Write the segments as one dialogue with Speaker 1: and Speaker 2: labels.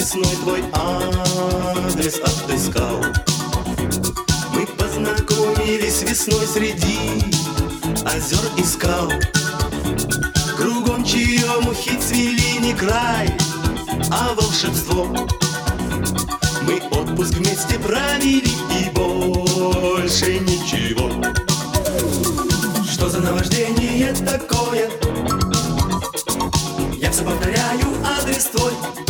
Speaker 1: весной твой адрес отыскал. Мы познакомились весной среди озер и скал. Кругом черемухи цвели не край, а волшебство. Мы отпуск вместе провели и больше ничего. Что за наваждение такое? Я все повторяю адрес твой.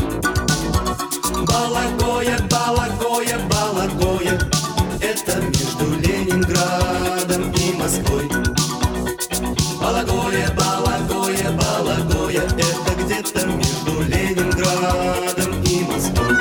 Speaker 1: Балагоя, Балагоя, Балагоя. Это между Ленинградом и Москвой. Балагоя, Балагоя, Балагоя. Это где-то между Ленинградом и Москвой.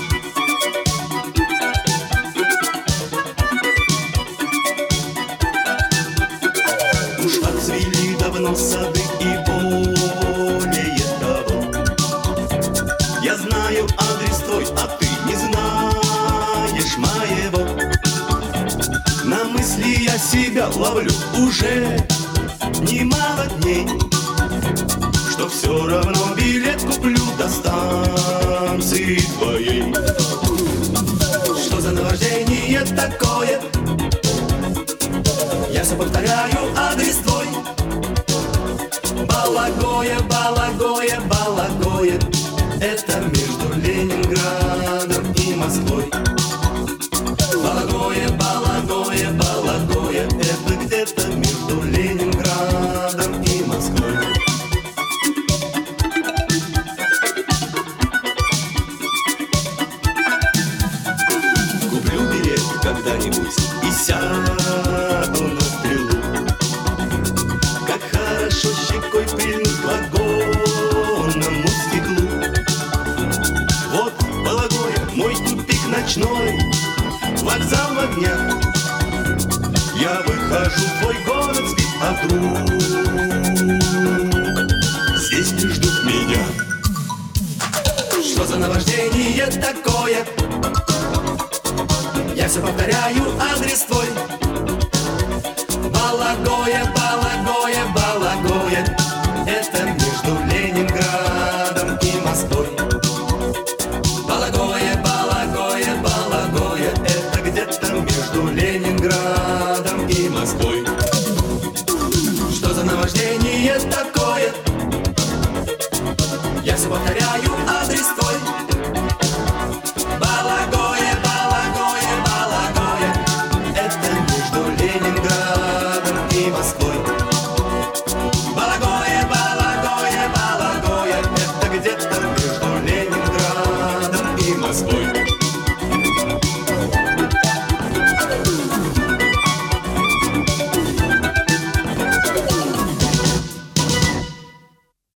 Speaker 1: Уж отцвели давно сады и более того. Я знаю адрес твой, а ты не знаешь моего. На мысли я себя ловлю уже немало дней, что все равно билет куплю до станции твоей. Что за наваждение такое? Я все повторяю адрес твой. Балагоя, Балагоя, Балагоя. Это между Ленинградом и Москвой. Балагоя, Балагоя, Балагоя. Это где-то между Ленинградом и Москвой. Куплю билет когда-нибудь и сяду на стрелу. Как хорошо щекой прильнуть к вагонному стеклу. Вот Балагоя, мой тупик ночной, вокзал в огнях. Я выхожу, твой город спит, а вдруг здесь не ждут меня. Что за наваждение такое? Я все повторяю адрес твой. Балагоя, Балагоя, Балагоя. Это между Ленинградом и Москвой. Балагоя, Балагоя, Балагоя. Это где-то между Ленинградом и Москвой. Что за наваждение такое? Я все повторяю адрес твой. Балагоя, Балагоя, Балагоя. Это между Ленинградом